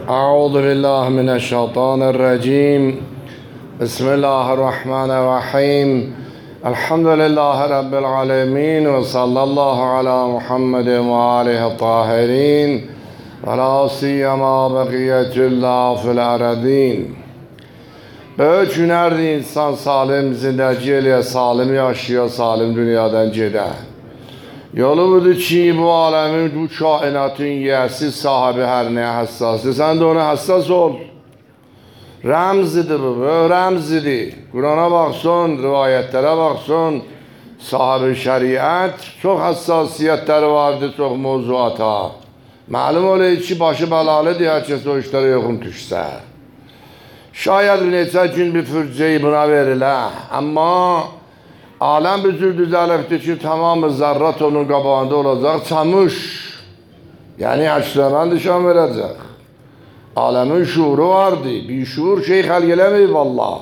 أعوذ بالله من الشيطان الرجيم. بسم الله الرحمن الرحيم. الحمد لله رب العالمين وصلى الله على محمد وآله الطاهرين ولا سيما بقية الله في الأرضين. Böyük günərdir insan salim zindəci eləyə, salim yaşıyor, salim dünyadan gedə. Yolu budur ki, bu aləmin, bu kainatın yiyəsi sahibi hər nəyə həssasdır. Sən də ona həssas ol. Rəmzidir bu, rəmzidir. Qurana baxsın, rivayətlərə baxsın. Sahibi şəriət çox həssasiyyətləri vardır, çox mövzuata. Məlum olur ki, başı bəlalıdır, hər kəs o işlərə yoxun düşsə. Şayad bir neçə gün bir fürcəyi buna verilə. Amma aləm bir cür düzəlibdir ki, tamamı zərrat onun qabağında olacaq, çamış. Yəni, əksləmən nişan verəcək. Aləmin şuuru vardır. Bir şuur şey xəlq eləməyib Allah.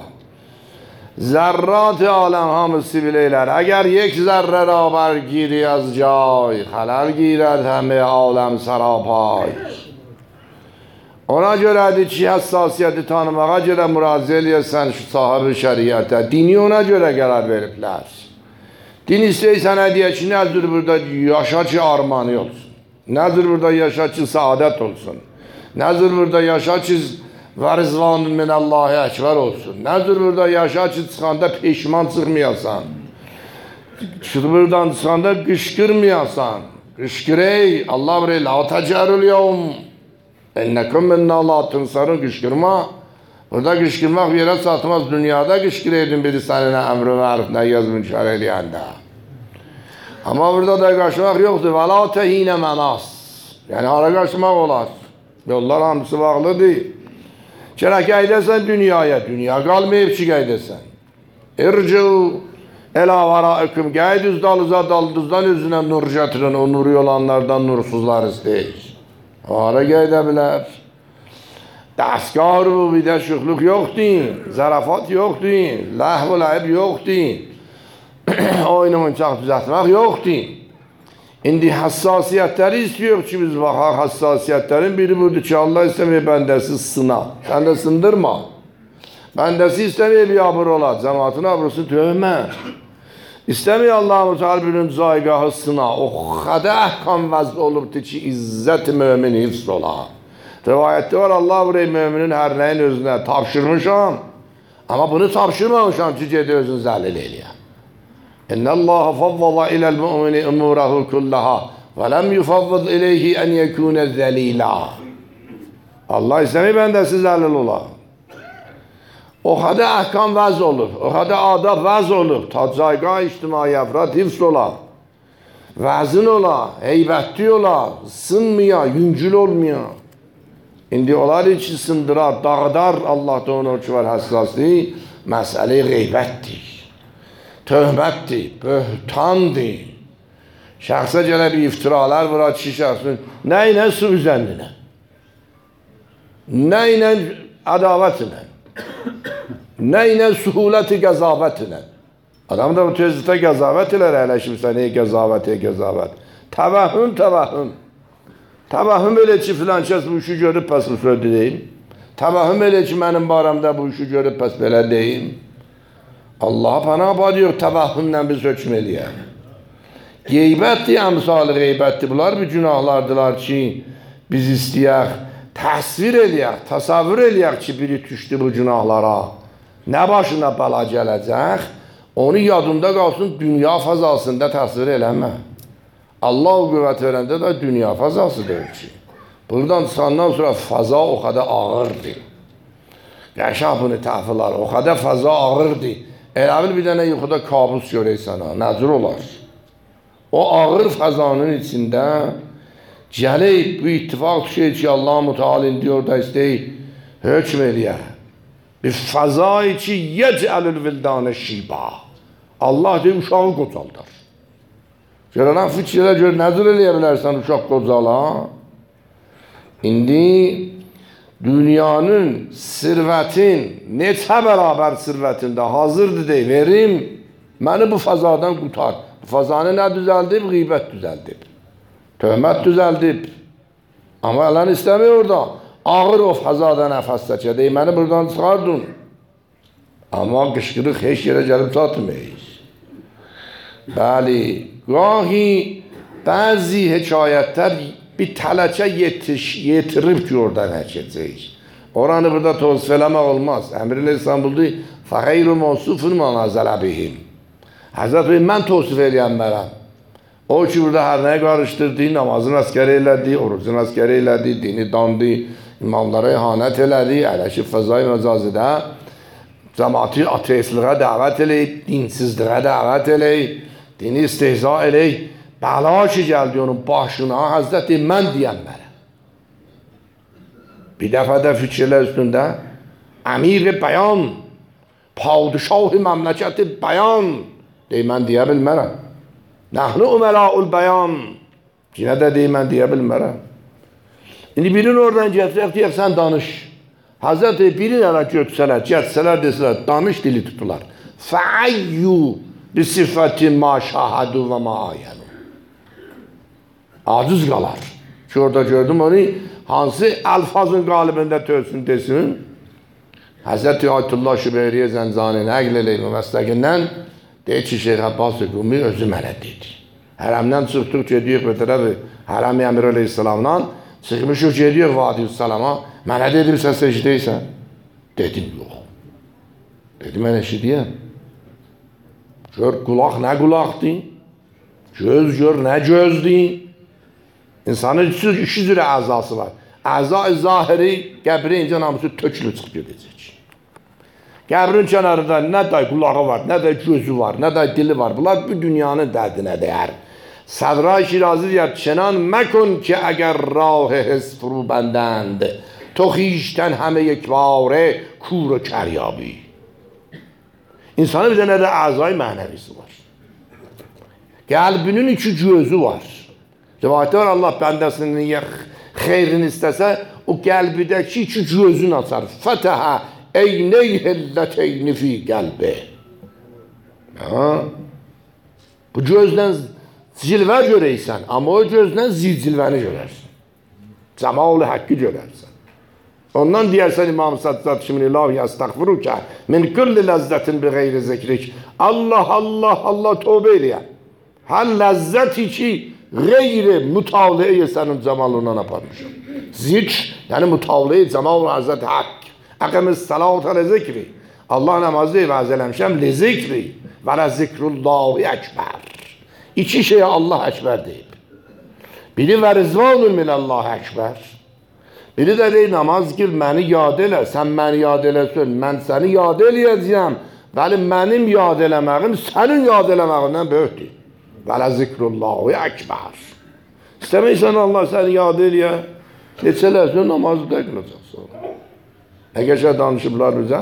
Zərrat-ı aləm hamısı biləylər. Əgər یک zərrə rəbər giri az cay, xələl girər həmi aləm sərapay. Ona görədir ki, həssasiyyəti tanımağa görə müraciə eləyəsən şu sahibi şəriətə. Dini ona görə qərar veriblər. Din istəyirsən deyək ki, nədir burada yaşa ki, armani olsun. Nədir burada yaşa ki, saadət olsun. Nədir burada yaşa ki, vərizvanın minəllahi əkvər olsun. Nədir burada yaşa ki, çıxanda peşman çıxmayasan. Buradan çıxanda qışqırmayasan. Qışqır ey, Allah bilir, la təcərül yevm. Enneküm minna la tunsarun, qışqırma. Burada qışqırmaq bir yerə satmaz. Dünyada qışqır edin biri səninə əmr-i məruf, nə yaz münşər eləyəndə. Amma burada da qaçmaq yoxdur. Və la tehinə mənas. Yəni, ara qaçmaq olar. Yollar hamısı bağlıdır. Gərək qaydəsən dünyaya. Dünya qalmayıb ki, qaydəsən. İrciu ələ vəraikum. Qayd üzdalınıza daldızdan özünə nur gətirin. O nuru olanlardan nursuzlar istəyir. Hara qayda bilər. Dəstgah bu, bir də şıxlıq yoxdur. Zərafat yoxdur. Ləhv və ləhib yoxdur. Oyunun çaq düzətmək yoxdur. İndi həssasiyyətləri istiyor ki, biz baxaq həssasiyyətlərin biri budur ki, Allah istəməyib bəndəsi sına. Sən də sındırma. Bəndəsi istəməyib yabır ola. Cəmatın abrısını tövmə. İstəməyib Allah-u Teala birinin caygahı sına. O xədə əhkam vəzd olubdur ki, izzət-i mömin hifz ola. Rivayətdə var, Allah buraya müminin hər nəyin özünə tapşırmışam. Amma bunu tapşırmamışam ki, gedi özünü zəlil eləyə. İnnəllaha favvada iləl mümini umurahu kullaha və ləm yufavvad iləyhi ən yəkünə zəlila. Allah istəməyib bəndəsi zəlil ola. O xədə əhkam vəz olur, o xədə adab vəz olur, ta caygah ictimai əfrad hifz ola, vəzin ola, heybətli ola, sınmaya, yüngül olmaya. İndi onlar için sındırar, dağıdar Allah da onun ki var həssaslığı, məsələ qeybətdir, töhmətdir, böhtandır. Şəxsə gələ bir iftiralar vura ki, şəxsin, nə ilə su üzəndinə, nə ilə ədavət ilə, nə ilə suhuləti qəzavət ilə. Adam da bu tezlikdə qəzavət ilə əyləşmirsən, ey qəzavət, ey qəzavət. Təvəhüm, təvəhüm. Təvəhüm elə ki, filan kəs bu işi görüb pəs bu söz deyim. Təvəhüm elə ki, mənim baramda bu işi görüb pəs belə deyim. Allah pənah badıyor, təvəhümlə biz hökm eləyək. Qeybətdir, əmsalı qeybətdir. Bunlar bir günahlardılar ki, biz istəyək, təsvir eləyək, təsavvür eləyək ki, biri düşdü bu günahlara. Nə başına bəla gələcək, onu yadında qalsın, dünya fəzasında təsvir eləmə. Allah-u qüvvət verəndə də dünya fəzasıdır ki. Buradan çıxandan sonra fəza o qədər ağırdır. Qəşaq bunu təhfilar, o qədər fəza ağırdır. Elə bil bir dənə yuxuda kabus görək sənə, nəzir olar. O ağır fəzanın içində gəlib bu ittifaq düşür ki, Allah-u Teala indi orada istəyir, hökm eləyək. Bir fəzai ki, yecəlül vildanə şiba. Allah deyir, uşağı qocaldar. Görənən fikrə gör, nəzir eləyə bilərsən uşaq qocala? İndi dünyanın, sirvətin, neçə bərabər sirvətində hazırdır deyil, verim, məni bu fəzadan qutar. Bu fəzanı nə düzəldib? Qeybət düzəldib. Töhmət düzəldib. Amma Allah'ın istemiyor da. ağır o fəzada nəfəs çəkə, məni buradan çıxardın. Amma qışqırıq heç yerə gəlib çatmayız. Bəli, gahi bəzi hekayətlər bir tələkə yetirib ki, oradan həkəcək. Oranı burada tavsif eləmək olmaz. Əmr-i İstanbul'da fəxeyr-i monsufun manazələ bihim. Həzrət Bey, mən tavsif eləyənlərəm. O ki, burada hər nəyə qarışdırdı, namazın əskəri elədi, orucun əskəri elədi, dini dandı, imamlara ihanət elədi, ələşib fəzai məcazidə, cəmaati ateistliğə dəvət eləyib, dinsizliğə dəvət eləyib, dini istehza eləyib, bəla ki, gəldi onun başına, Həzrət mən deyənlərə. Bir dəfə də fikirlər üstündə, əmir-i bəyan, padişah-ı məmləkət-i bəyan, mən deyə bilmərəm. Nəhnu umelâul bəyan, yine də mən deyə bilmərəm. İndi birini oradan gətirək, deyək, sən danış. Həzrət birini ara götsələr, gətsələr, desələr, danış dili tutular. Fəayyü bi sifəti ma şahadu və ma ayənu. Aciz qalar. Ki orada gördüm onu, hansı əlfazın qalibində tövsün desin. Həzrət Ayətullah Şübeyriyə Zəncani nəql eləyim məstəqindən, deyir ki, Şeyx Abbas Qumi özü mənə dedi. Hərəmdən çıxdıq, gedirik bir tərəf, Hərəm-i Əmir Aleyhisselamdan, çıxmışıq, gedirik Vadiyüssalama, mənə dedim, sən secdəysən. Dedim, yox. Dedim, mən eşidiyəm. Gör, qulaq nə qulaqdır, göz gör, nə gözdür. İnsanın iki cürə əzası var. Əza-i zahiri, qəbri incə namusu tökülü çıxıb gedəcək. Qəbrin kənarında nə də qulağı var, nə də gözü var, nə də dili var. Bunlar bu dünyanın dərdinə dəyər. Sadra-i Şirazi deyər, çenan məkun ki, əgər rah his furu bəndənd, to xiştən həmə yekvare kur kəryabی. İnsanın bir dənə də əzai mənəvisi var. Qəlbinin iki gözü var. Rivayətdə var, Allah bəndəsinin xeyrini istəsə, o qəlbidəki iki gözünü açar. Fətəhə eyneyhilləteyni fi qəlbi. Bu gözdən zilvə görəysən, amma o gözdən zilvəni görərsən. Cəmal-ı haqqı görərsən. Ondan deyərsən İmam Səccad Şimrillahi yəstəğfirukə min kulli ləzzətin bi qeyri zikrik. Allah, Allah, Allah tövbə eləyən. Hər ləzzəti ki, qeyri mütavliyə sənin cəmalından aparmışım. Zikr, yəni mütavliyə cəmal-ı Həzrət Haqq. Əqəmiz salatə le zikri. Allah namazı vəz eləmişəm le zikri və le zikrullahi əkbər. İki şeyə Allah əkbər deyib. Biri və rizvanun minəllahi əkbər. Biri də deyir, namaz gir, məni yad elə, sən məni yad eləsin, mən səni yad eləyəcəyəm. Bəli, mənim yad eləməyim, sənin yad eləməyindən böyükdür. Və le zikrullahi əkbər. İstəməysən Allah səni yad eləyə, neçələrsə namazı da qılacaq sonra. Nə qəşəng danışıblar bizə?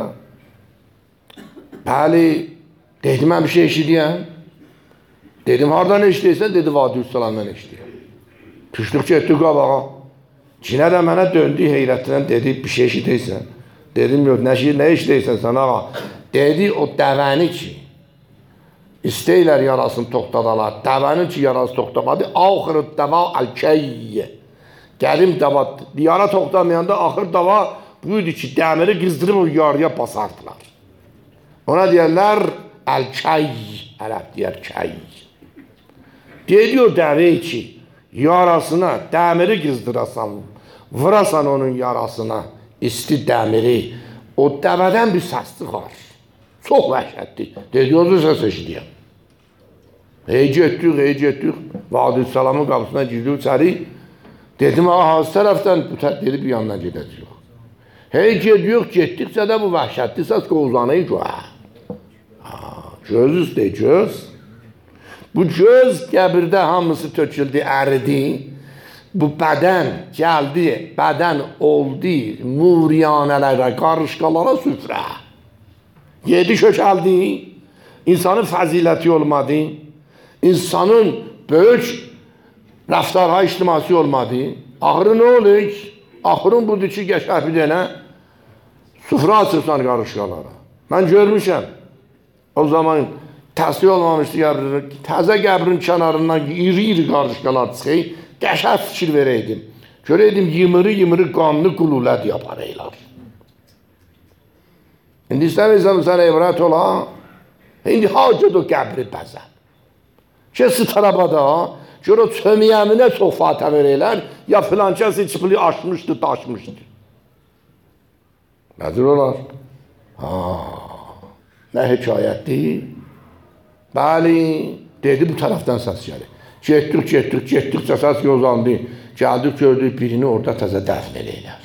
Bəli, dedim, mən bir şey eşidiyəm. Dedim, hardan eşidiysən? Dedi, Vadiyüssalamdan eşidiyəm. Düşdük getdik qabağa. Cinə də mənə döndü heyrətlə, dedi, bir şey eşidiysən. Dedim, yox, nə eşidiysən sən ağa? Dedi, o dəvəni ki, istəyirlər yarasını toxtadalar. Dəvəni ki, yarası toxtamadı, axırı dəva əl-kəyyə. Gəlim dəva, yara toxtamayanda axır dəva buydu ki, dəmiri qızdırıb o yarıya basardılar. Ona deyərlər, əl-kəy, ərəb deyər, kəy. Dedi o dəvəy ki, yarasına dəmiri qızdırasan, vurasan onun yarasına, isti dəmiri, o dəvədən bir səs çıxar. Çox vəhşətdir. Dedi, o səs eşidiyəm. Hey getdik, Vadiyüssalamın qapısına girdik içəri. Dedim, hansı tərəfdən, dedi, bir yandan gedəcək. Hey getdikcə də bu vəhşətli səs qovzanıyı ki, göz üstə göz. Bu göz qəbirdə hamısı töküldü, əridi. Bu bədən gəldi, bədən oldu, muriyanələrə, qarışqalara süfrə. Yedi kökəldi, insanın fəziləti olmadı, insanın böyük rəftarha ictimasi olmadı. Axırı nə olur? Axırın budur ki, qəşəh bir dənə süfrə açırsan qarışqalara. Mən görmüşəm. O zaman təsvir olmamışdı qəbrin. Təzə qəbrin kənarından iri-iri qarışqalar çıxır. Qəşəh fikir verəydim. Göreydim yımırı qanlı qululət yapar eylar. İndi istəmirsən sən evrət ola, indi hacı da qəbri bəzən. Kəsi tarabada, gör o çömiyəminə çox fatə verəylər, ya filan kəsi çıpılı aşmışdı, daşmışdı. Nədir olar? Nə hekayətdir? Bəli, dedi bu tərəfdən səs gəlir. Getdikcə səs yozandı. Gəldik, gördük birini orada təzə dəfn eləylər.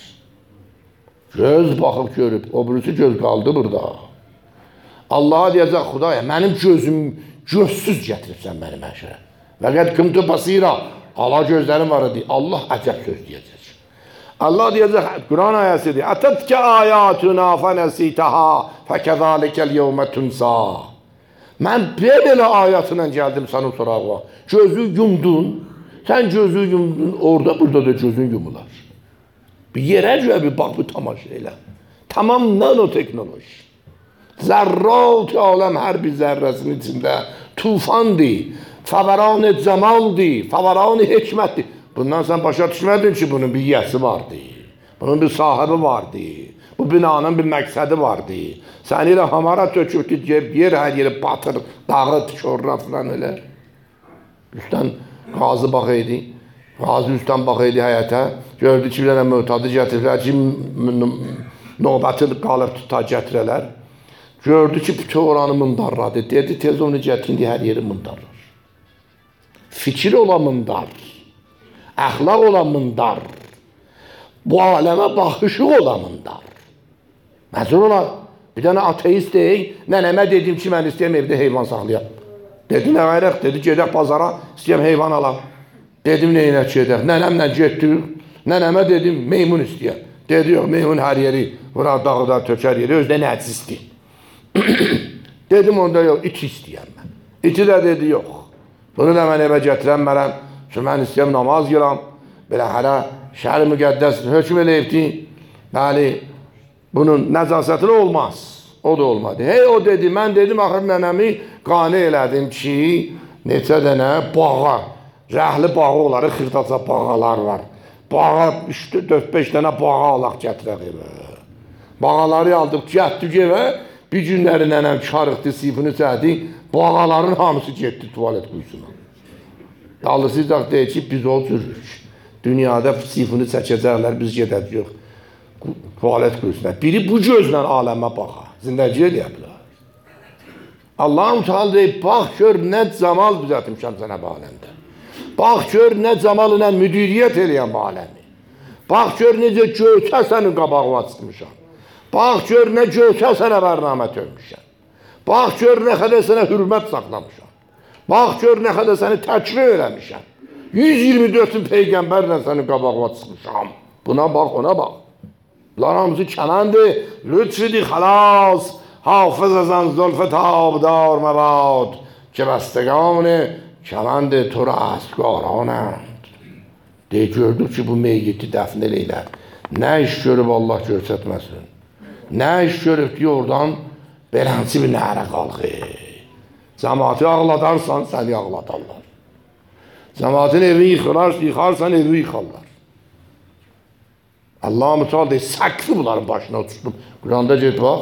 Göz baxıb görüb, o birisi göz qaldı burada. Allaha deyəcək, Xudaya, mənim gözüm gözsüz gətiribsən mənim həşərə. Və qəd kümtü basira, ala gözlərim var idi. Allah əcəb söz deyəcək. Allah deyəcək, Quran ayəsidir. Ətətkə ayatuna fənəsitəha fəkəzalikəl yevmə tünsa. Mən belə ayatına gəldim sənin sorağa. Gözü yumdun, sən gözü yumdun, orada burada da gözün yumular. Bir yerə görə bir bax, bir tamaşa elə. Tamam nanoteknoloji. Zərrat-ı aləm hər bir zərrəsinin içində tufandır, fəvəran-ı cəmaldır, fəvəran-ı hikmətdir. Bundan sən başa düşmədin ki, bunun bir yəsi vardı, bunun bir sahibi vardı, bu binanın bir məqsədi vardı. Sən elə hamara tökübdü, yer hər yeri batır, dağıt, şorra filan elə. Üstdən qazı bax idi, qazı üstdən bax idi həyətə, gördü ki, bir dənə mötadı gətirirlər ki, növbəti qalıb tuta gətirələr. Gördü ki, bütün oranı mındarladı, dedi, tez onu gətirindi, hər yeri mındarlar. Fikir olan mındar, əxlaq olan mındar, bu aləmə baxışı olan mındar. Məzur olar, bir dənə ateist deyil, nənəmə dedim ki, mən istəyəm evdə heyvan saxlayam. Dedi, nə qayraq, dedi, gedək bazara, istəyəm heyvan alam. Dedim, neyinə gedək, nənəmlə getdik, nənəmə dedim, meymun istəyəm. Dedi, yox, meymun hər yeri, vura dağda tökər yeri, özdə nəcisdir. Dedim, onda yox, iti istəyəm mən. İti də dedi, yox. Bunu da mən evə gətirənmərəm, ki, mən istəyəm namaz giram, belə hələ şəhər-i müqəddəs hökm eləyibdi, bəli, bunun nəzasətli olmaz, o da olmadı. Hey, o dedi, mən dedim, axır nənəmi qane elədim ki, neçə dənə bağa, rəhli bağı oları, xırdaca bağalar var. Bağa, 4-5 dənə bağa alaq gətirək evə. Bağaları aldıq, getdik evə, bir günləri nənəm karıqdı, sifini çəkdi, bağaların hamısı getdi tuvalet quyusuna. Dalısıcaq deyir ki, biz o cürük. Dünyada sifini çəkəcəklər, biz gedəcəyik tuvalet quyusuna. Biri bu gözlə aləmə baxa, zindəci eləyə bilər. Allah'ın Teala deyib, bax gör nə camal düzətmişəm sənə bu aləmdə. Bax gör nə camal ilə müdiriyyət eləyən bu aləmi. Bax gör necə göçə sənin qabağına çıxmışam. Bax gör nə göçə sənə bərnamə törmüşəm. Bax gör nə qədər sənə hürmət saxlamışam. Bax gör nə qədər səni təkrir eləmişəm. 124 peyğəmbərlə sənin qabağına çıxmışam. Buna bax, ona bax. Bunlar hamısı kənəndir, lütfidir, xalas. Hafız azan zülfü tabdar mebad که بستگان کمند تو را اسگارانند. Deyə gördük ki, bu meyyiti dəfn eləylər. Nə iş görüb Allah görsətməsin. Nə iş görüb ki, oradan beləncə bir nərə qalxır. Cəmaatı ağladarsan, səni ağladarlar. Cəmaatın evi yıxarsan, evi yıxarlar. Allah-u Teala deyir, saksı bunların başına oturtdum. Quranda get bax.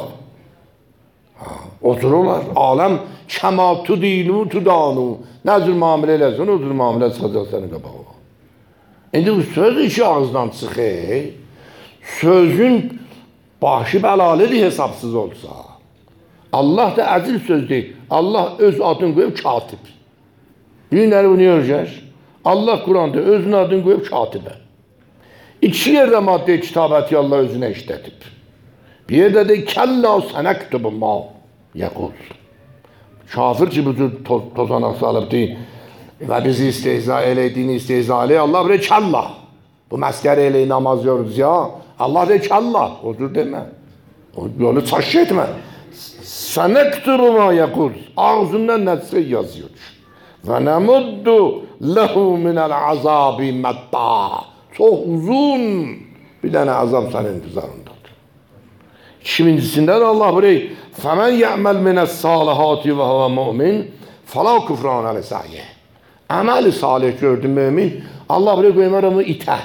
Otururlar. Aləm kəma tudinu tudanu. Nə cür müamilə eləsin, o cür müamilə çıxacaq sənin qabağa. İndi bu söz işi ağızdan çıxır. Sözün başı bəlalıdır hesabsız olsa. Allah da əzil söz deyil. Allah öz adını qoyub katib. Günləri bunu görəcək. Allah Quranda özünün adını qoyub katibə. İki yerdə madde kitabəti Allah özünə işlətib. Bir yerdə de kəlla sənəktubu ma yəqul. Kafir ki bu cür tozanaq salıbdı və bizi istehza eləydiğini istehza eləyir. Allah bir kəlla. Bu məskər eləyir namaz görürüz ya. Allah de kəlla. O cür demə. O yolu çaş etmə. Sənəktubu ma yəqul. Ağzından nəticə yazıyor. Və nəmuddu ləhu minəl azabi mədda. Çox uzun bir dənə azab sənin intizarındadır. İkincisində də Allah burayı فَمَنْ يَعْمَلْ مِنَ الصَّالِحَاتِ وَهُوَ مُؤْمِنٌ فَلَا كُفْرَانَ لِسَعْيِهِ. Əməli salih gördü mümin. Allah buraya qoymar onu itə.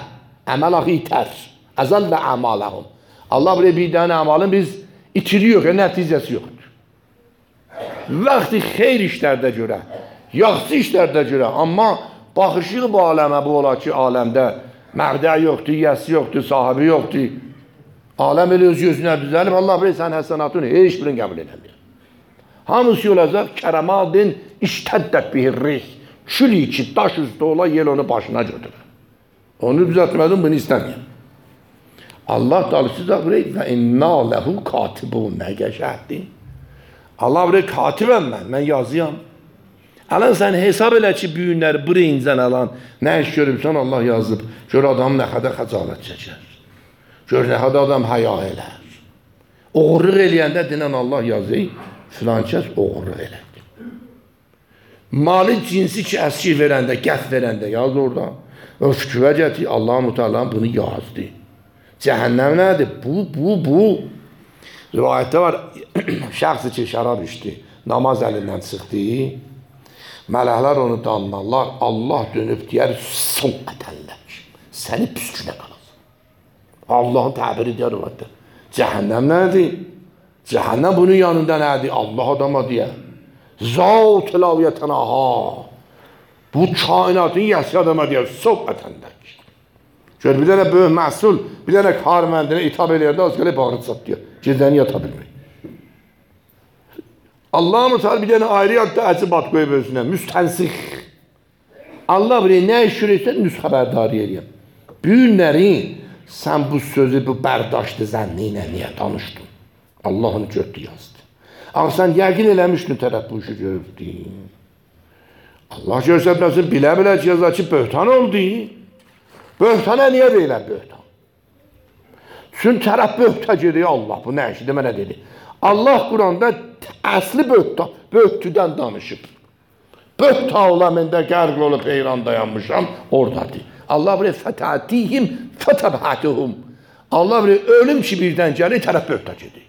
Əməl axı itər. Əzəllə əmaləhum. Allah buraya bir dənə əmalın biz itiriyor, nəticəsi yoxdur. Vaxtı xeyr işlərdə görə, yaxşı işlərdə görə, amma baxışıq bu aləmə bu ola ki, aləmdə məqdə yoxdur, yəsi yoxdur, sahibi yoxdur. Aləm elə öz gözünə düzəlib, Allah buraya sən həsənatını heç birini qəbul edəmir. Hamısı olacaq, kərəmadin iştəddət bihirrih. Şüli ki, daş üstü ola, yel onu başına götürür. Onu düzəltmədim, bunu istəməyəm. Allah dalısı da buraya və inna ləhu katibun, nə qəşəhdir. Allah buraya katibəm mən yazıyam. Alan sən hesab elə ki, bu günləri buraya incən alan, nə iş görübsən Allah yazıb. Gör adam nə qədər xəcalət çəkər. Gör nə qədər adam həya elər. Oğurluq eləyəndə dinən Allah yazır, filan kəs oğurluq elədi. Mali cinsi ki, əskir verəndə, qəf verəndə yaz orada. Və fikvə gətir, Allah-u Teala bunu yazdı. Cəhənnəm nədir? Bu. Rivayətdə var, şəxsi ki, şərab içdi, namaz əlindən çıxdı, mələklər onu danlarlar, Allah dönüb deyər, son ətənlər, səni püskünə qalır. Allahın təbiri deyər, cəhənnəm nədir? Cəhənnəm bunun yanında nədir? Allah adama deyər. Zat ilaviyyətən aha. Bu kainatın yəsi adama deyər, son ətənlər. Gör, bir dənə böyük məhsul, bir dənə karməndinə itab eləyəndə az gələk bağırı çat deyər. Gecəni yata bilmək. Allah-u Teala bir dənə ayrı yadda əcib ad qoyub özünə. Müstənsix. Allah bilir, nə iş görürsən, nüs xəbərdari eləyəm. Bu günləri sən bu sözü, bu bərdاشtı zənni ilə niyə danışdın? Allah onu gördü, yazdı. Amma sən yəqin eləmişdin tərəf bu işi görürdün. Allah görsətməsin, bilə-bilə yazar ki, böhtan oldu. Böhtana niyə deyilər böhtan? Çünki tərəf böhta gedir, Allah bu nə işidir, mənə dedi. Allah Quranda əsli böhtüdən danışıb. Böhta olamında qərq olub heyran dayanmışam, oradadır. Allah bilir, fətətihim, fətəbhətihum. Allah bilir, ölüm ki birdən gəlir, tərəf böhta gedir.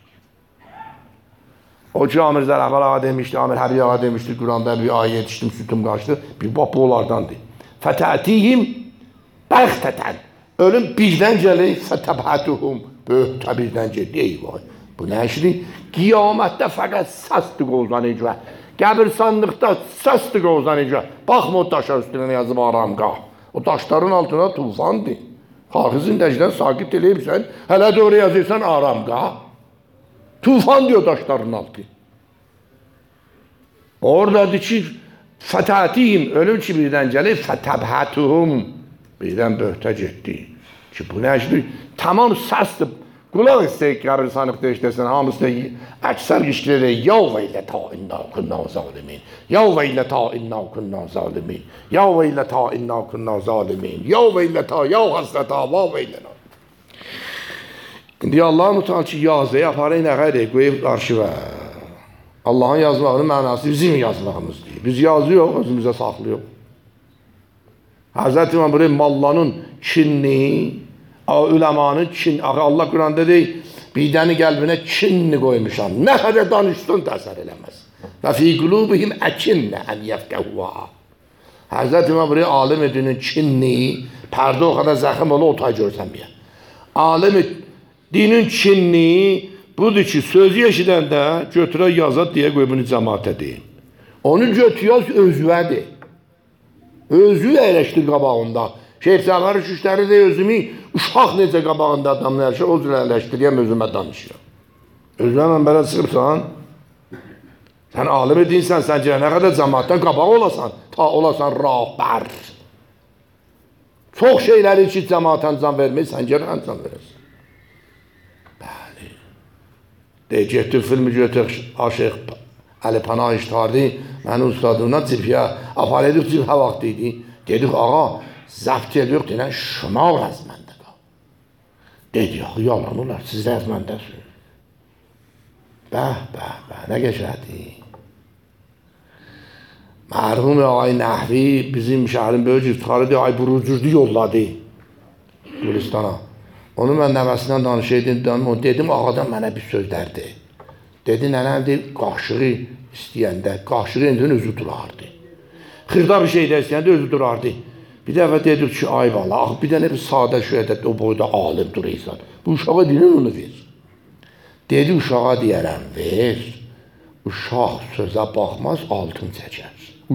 O ki, Amir Zərəfər ağa demişdi, Amir Həbiy ağa demişdi, Quranda bir ayə yetişdim, sütüm qaçdı, bir bab bu onlardandır. Fətətihim, bəxtətən, ölüm birdən gəlir, fətəbhətihum, böhta birdən gedir, eyvay. Bu nə işdir? Qiyamətdə fəqət səsdir qozanıcı. Qəbirsanlıqda səsdir qozanıcı. Baxma o daşlar üstünə yazıb aramqah. O daşların altına tufandır. Xaxizin dəcdən sakit eləyibsən, hələ doğru yazırsan aramqah. Tufan diyor daşların altı. Oradadır ki, fətətihim, ölüm ki birdən gəlir, fətəbhətuhum. Birdən böhtə getdi. Ki bu nə işdir? Tamam səsdir. Qulaq istəyik qəbirsanlıqda işləsən, hamısı da əksər işlərə ya veylə ta inna kunna zalimin, ya veylə ta inna kunna zalimin, ya veylə ta inna kunna zalimin, ya veylə ta, ya həsrətə, va veylə. İndi Allah-u Teala ki, yazı yaparıq nə qədər qoyub arşivə. Allahın yazmağının mənası bizim yazmağımızdır. Biz yazıyor, özümüzə saxlıyor. Həzrət İmam buraya mallanın kinni, üləmanın kin, Allah Quranda deyil, bidəni qəlbinə kinni qoymuşam. Nə qədər danışsın təsər eləməz. Və fi qulubihim əkinnə ən yəfqəhvə. Həzrət İmam buraya alim edinin kinni, pərdə o qədər zəxim ola, o tay görsən bir. Alim dinin kinni budur ki, sözü eşidəndə götürə yazat deyə qoy bunu cəmaətə deyin. Onu götürəz özvədir. Özü əyləşdir qabağında. Şeyh Səfəri Şüştəri də özümü uşaq necə qabağında adamlar o cür əyləşdiriyəm, özümə danışıram. Özümə mən belə çıxıbsan, sən alim edinsən, sən nə qədər cəmaətdən qabaq olasan, ta olasan rəhbər. Çox şeyləri ki, cəmaətən can vermək, sən gələn can verəsən. Bəli. Getdi filmi götür, Aşıq Əli Pənah iştihardı, mənim ustadımdan cipiyə, apar edib cipə vaxt idi. Dedik, ağa, zəbt ediyor, deyilən, şümal əzməndə qal. Dedi, yalan olar, siz də əzməndəsiniz. Bəh, nə geçərdi? Mərhum ağay Nəhvi bizim şəhərin böyük iftiharı deyil, ay burucurdu yolladı Gülistana. Onu mən nəvəsindən danışaydım, dedim, ağadan mənə bir söz dərdi. Dedi, nənəmdir, qaşığı istəyəndə, qaşığı indi özü durardı. Xırda bir şey də istəyəndə özü durardı. Bir dəfə dedik ki, ay bala, bir dənə bir sadə şöhədət o boyda alim duruysan. Bu uşağa deyilin onu ver. Dedi uşağa deyərəm, ver. Uşaq sözə baxmaz, altın çəkər.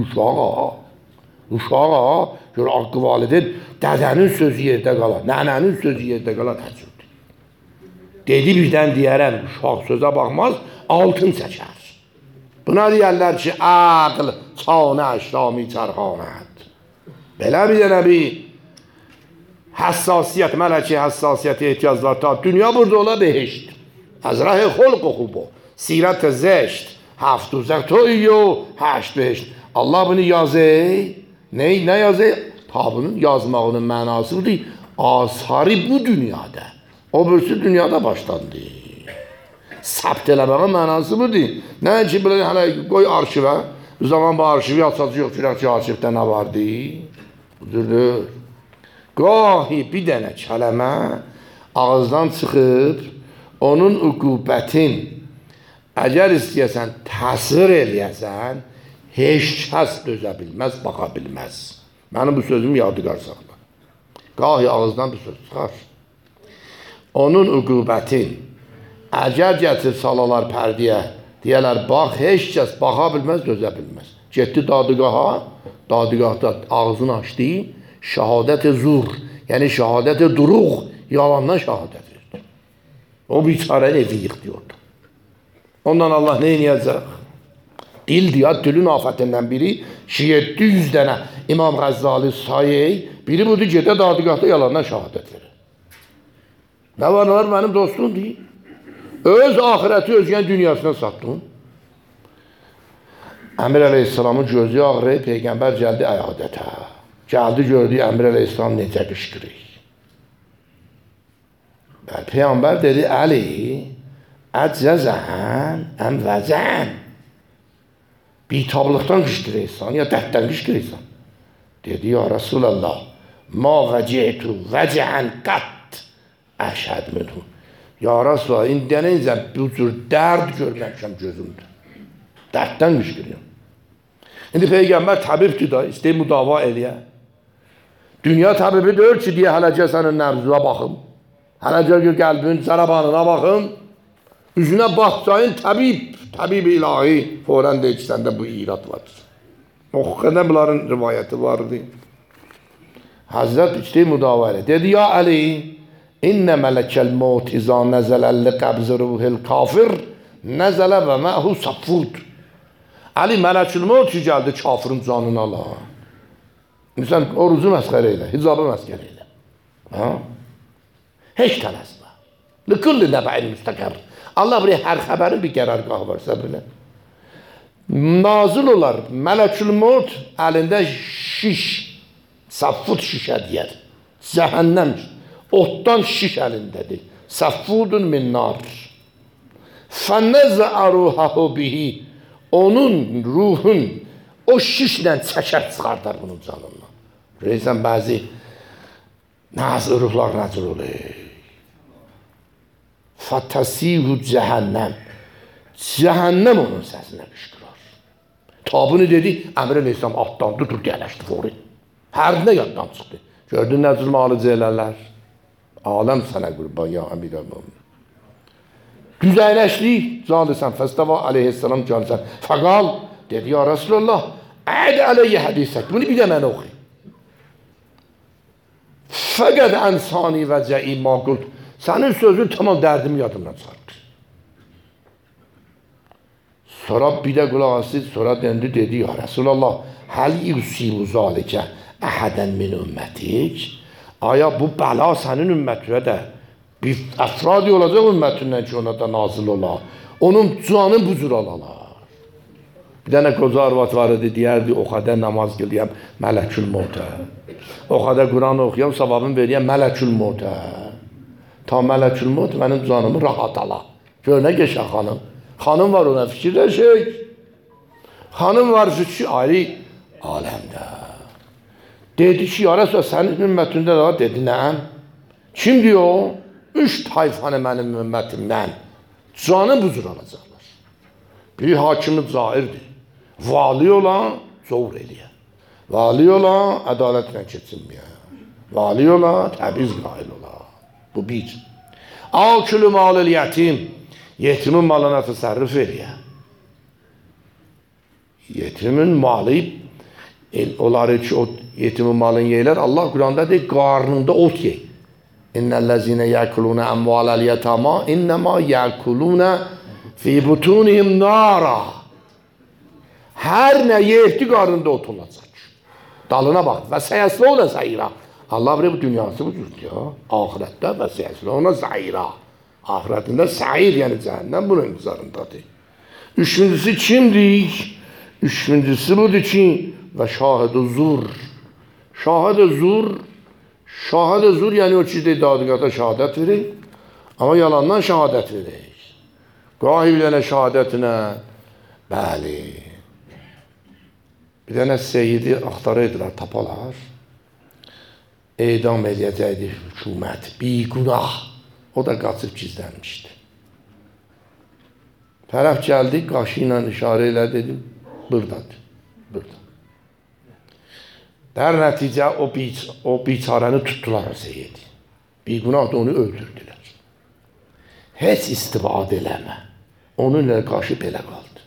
Uşağa, gör haqqı valideyn, dədənin sözü yerdə qalar, nənənin sözü yerdə qalar, təəccübdür. Dedi birdən deyərəm, uşaq sözə baxmaz, altın çəkər. Buna deyərlər ki, aql, çanə, əşrami, çərxanət. Belə bir dənə bir həssasiyyət, mələki həssasiyyət ehtiyaclar ta dünya burada ola behişt. از راه خلق خوب و سیرت زشت 7 توی و 8 بهشت. Allah bunu yazı. Ne yazı? Tabunun yazmağının mənası budur. Asarı bu dünyada. O birisi dünyada başlandı. Səbt eləməğin mənası budur. Nə ki, belə hələ qoy arşivə. Bu zaman bu arşivi açacaq yox, görək ki, arşivdə nə vardı? Budur. Qahi bir dənə kələmə ağızdan çıxıb, onun uqubətin əgər istəyəsən təsir eləyəsən, heç kəs dözə bilməz, baxa bilməz. Mənim bu sözümü yadigar saxla. Qahi ağızdan bir söz çıxar. Onun uqubətin əgər gətir salalar pərdiyə, deyələr, bax, heç kəs baxa bilməz, dözə bilməz. Getdi dadıqaha, dadıqahda ağzını açdı, şəhadət-i zur, yəni şəhadət-i duruq, yalandan şəhadət. O biçare evi yıktı orada. Ondan Allah ne inəyəcək? Dil diyor, dilin afetinden biri 700 tane İmam Gazali sayı, biri budur gedə dadıqahda yalandan şəhadət verir. Ne var benim dostum deyil. Öz ahireti özgən dünyasına sattın. Əmir Aleyhisselamın gözü ağrıyıb, Peygamber gəldi əyadətə. Gəldi gördü Əmir Aleyhisselam necə qışqırır. Peygamber dedi, Ali, əcəzən, əm vəzən. Bitablıqdan qışqırırsan, ya dərddən qışqırırsan. Dedi, ya Resulallah, ma vəcəytu vəcən qat əşəd minhu. Ya Resulallah, indiyənəcən bu cür dərd görməmişəm gözümdə. Dərddən qışqırıyorum. İndi Peygamber təbibdir da, istəyir müdava eləyə. Dünya təbibi deyir ki, deyə hələcə sənin nəbzuna baxım. Hələcə ki, qəlbin zərabanına baxım. Üzünə baxsayın təbib ilahi. Forən deyir ki, səndə bu irat var. O qədər bunların rivayəti vardı. Həzrət istəyir müdava elə. Dedi, ya Ali, İnnə mələkəl mevt izə nəzələlli qəbz ruhil kafir nəzələ və məhu safud. Ali mələkül mevt ki gəldi kafirin canını ala. Sən orucu məskər elə, hicabı məskər elə. Heç tələsmə. Lükülli nəbəyin müstəqər. Allah buraya hər xəbərin bir qərargahı varsa belə. Nazil olar mələkül mevt əlində şiş, safud şişə deyər. Zəhənnəm otdan şiş əlindədir. Safudun min nar. Fənnəzə ruhahu bihi. Onun ruhun o şişlə çəkər çıxardar bunun canından. Görürsən bəzi nazı ruhlar nəcür olur. Fatasihu cəhənnəm. Cəhənnəm onun səsinə qışqırar. Tabını dedi, Əmir Aleyhisselam atdan tutur, gələşdi fori. Hərdinə yaddan çıxdı. Gördün nə cür malıcı elərlər. Aləm sənə qurban ya Əmir Aleyhisselam. Düzəyləşdi, canlısan, fəstəva aleyhisselam canlısan. Fəqal, dedi ya Resulallah, əd əleyyə hədisək, bunu bir də mənə oxu. Fəqəd ənsani və cəi maqult, sənin sözün tamam dərdimi yadımdan çıxardı. Sonra bir də qulaq asdı, sonra döndü, dedi ya Resulallah, həl yusibu zalikə əhədən min ümmətik, aya bu bəla sənin ümmətinə də bir əfradi olacaq ümmətindən ki, ona da nazil ola. Onun canı bu cür alalar. Bir dənə qoca arvad var idi, deyərdi, o qədər namaz qılıyam, mələkül motə. O qədər Quran oxuyam, savabını veriyəm, mələkül motə. Ta mələkül motə mənim canımı rahat ala. Gör nə geçən xanım. Xanım var ona fikirləşək. Xanım var fikir, ayrı aləmdə. Dedi ki, ya Resulallah, sənin ümmətində də var, dedi, nəm? Kim diyor? 3 tayfanı mənim ümmətimdən canı bu cür alacaqlar. Biri hakimi cairdir. Vali olan zor eləyər. Vali ola, ədalətlə keçinməyə. Vali ola, təbiz qail ola. Bu bir. Akülü malil yetim. Yetimin malına təsərrüf eləyə. Yetimin malı, onları ki, o yetimin malını yeylər, Allah Quranda deyir, qarnında ot yey. İnnellezine yekulune emvalel yetama innema yekulune fi butunihim nara. Hər nə yerdi qarnında ot olacaq. Dalına bax. Və səyəslə ona zəyra. Allah bilir bu dünyası bu cüzdür ya. Ahirətdə və səyəslə ona zəyra. Ahirətində səyir, yəni cəhənnəm bunun intizarındadır. Üçüncüsü kimdir? Üçüncüsü budur ki, və şahid-i zur. Şahid-i zur, şahid-i zur, yəni o ki, dadqata şəhadət verir, amma yalandan şəhadət verir. Qahi bilənə şəhadətinə, bəli, bir dənə seyidi axtarı edilər, tapalar, edam edəcəkdir hükümət, biqunah, o da qaçıb gizlənmişdi. Tərəf gəldi, qaşı ilə işarə elə dedim, buradadır, burada. Dər nəticə o biçarəni tutdular o seyidi. Biqunah da onu öldürdülər. Heç istifadə eləmə. Onunla qaşı belə qaldı.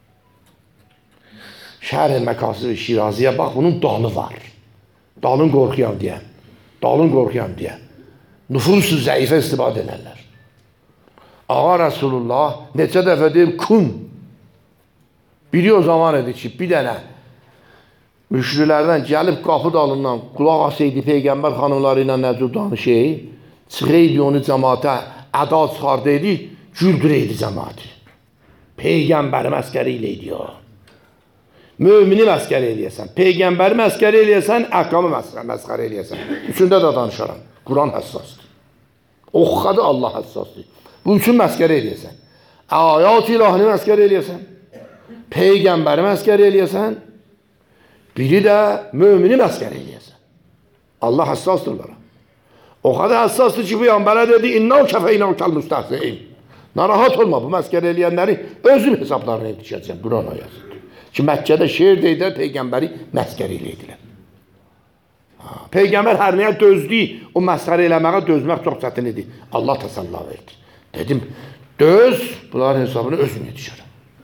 Şərh-i Məkasib-i Şiraziyə bax, bunun dalı var. Dalın qorxuyam deyə. Dalın qorxuyam deyə. Nüfus-u zəifə istifadə elərlər. Ağa Rasulullah neçə dəfə deyib, kun. Biri o zaman idi ki, bir dənə müşrilərdən gəlib qapı dalından qulaq asaydı Peyğəmbər xanımları ilə nəcür danışıyı, çıxıydı onu cəmaata, əda çıxardıydı, güldürəydi cəmaatı. Peyğəmbəri məskəri eləydi ya. Mümini məskəri eləyəsən, Peyğəmbəri məskəri eləyəsən, əqqamı məskəri eləyəsən. Üçündə də danışaram. Quran həssasdır. Oxadı Allah həssasdır. Bu üçün məskəri eləyəsən. Ayat ilahini məskəri eləyəsən. Peyğəmbəri məskəri eləyəsən. Biri də mümini məskər eləyəsən. Allah həssasdır onlara. O qədər həssasdır ki, Peyğəmbərə dedi, İnnəv kəfəynəv kəl müstəhzəin. Narahat olma, bu məskər eləyənləri özüm hesablarına yetişəcəm. Quran ayəsidir. Ki, Məkkədə şeir deyilər, Peyğəmbəri məskər eləyədilər. Peyğəmbər hər nəyə dözdü, o məskər eləməyə dözmək çox çətin idi. Allah təsəllah verdi. Dedim, döz, bunların hesabını özüm yetişərəm.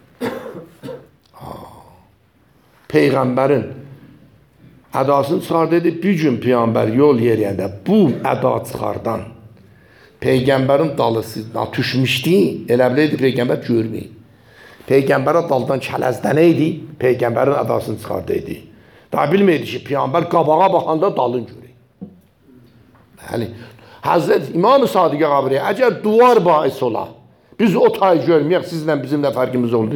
Peyğəmbərin ədasını çıxardı dedi, bir gün Peyğəmbər yol yeriyəndə bu əda çıxardan Peyğəmbərin dalısına düşmüşdü, elə biləydi Peyğəmbər görməyib. Peyğəmbərə daldan kələzdən idi, Peyğəmbərin ədasını çıxardı idi. Daha bilməydi ki, Peyğəmbər qabağa baxanda dalın görür. Bəli, Həzrət İmam-ı Sadiqə Qabri, əgər duvar bahis ola, biz o tayı görməyək, sizlə bizimlə fərqimiz oldu.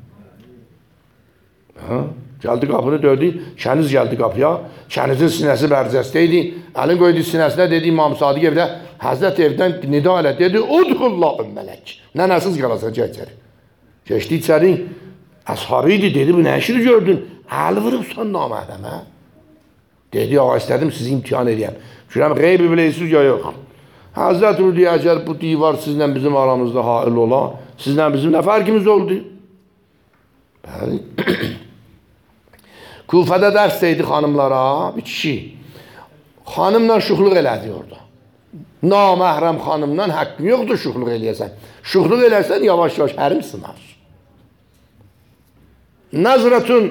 Gəldi qapını dördü, kəniz gəldi qapıya, kənizin sinəsi bərzəstə idi, əlin qoydu sinəsinə, dedi İmam Sadiq evdə, Həzrət evdən nida elə, dedi, Udxullahın mələk, nənəsiz qalasan, gəl içəri. Keçdi içəri, əsharı idi, dedi, bu nə işini gördün? Əli vırıbsan naməhrəmə. Dedi, ağa istədim sizi imtihan edəyəm. Şürəm, qeybi biləysiz ya yox. Həzrət Rüdiyə, əgər bu divar sizlə bizim aramızda hail ola, sizlə bizim nə fərqimiz oldu? Bəli. Kufədə dərs deydi xanımlara, bir kişi. Xanımla şuxluq elədi orada. Naməhrəm xanımla haqqın yoxdur şuxluq eləyəsən. Şuxluq eləsən yavaş-yavaş hərim sınar. Nəzrətun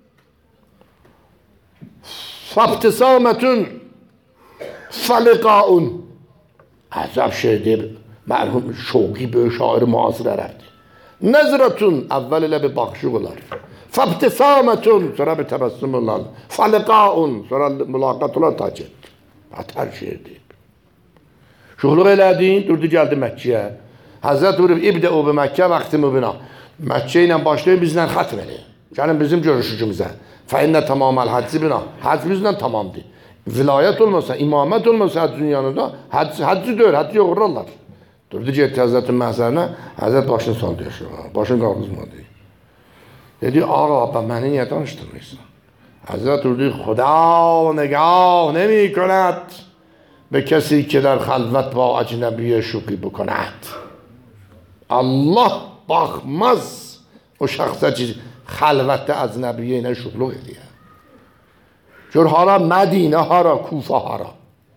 fabtisamətun fəliqaun. Əcəb şey deyib, mərhum şoqi böyük şairi müasir ərəbdir. Nəzrətun əvvəl elə bir baxışıq olar. Fabtisamətun sonra bir təbəssüm olar. Fəliqaun sonra mülaqat olar tacid. Hər şey deyib. Şuxluq elədin, durdu gəldi Məkkəyə. Həzrət vurub ibdə o bi Məkkə vaxtı mübina. Məkkə ilə başlayın bizlə xətm edin. Gəlin bizim görüşücümüzə. Fəinnə tamaməl həcci bina. Həcc bizlə tamamdır. Vilayət olmasa, imamət olmasa həccin yanında, həcci deyir, həcci yoğururlar. Durdu getdi Həzrətin məhzərinə, Həzrət başını saldı yaşıyor. Başını qalqızmadı. Dedi, ağa, məni niyə danışdırmıysan? Həzrət durdu, Xuda negah nemi könət به کسی که در خلوت با اجنبی شوخی بکند. Allah baxmaz o şəxsə ki, xəlvətdə əcnəbiyyə ilə şuxluq edir. Gör hara? Mədinə hara? Kufa hara?